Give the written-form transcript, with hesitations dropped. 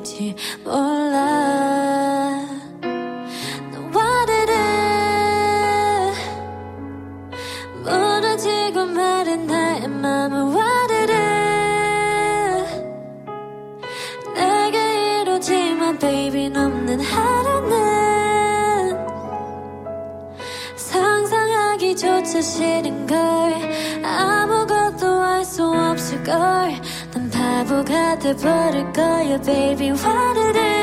될지 몰라. 너와를 무너지고 마른 나의 맘을 와르르 내게 이루지만 baby 없는 하루는 상상하기조차 싫은걸. 아무것도 알 수 없을걸. 난 바보가 돼버릴 거야 baby 와르르.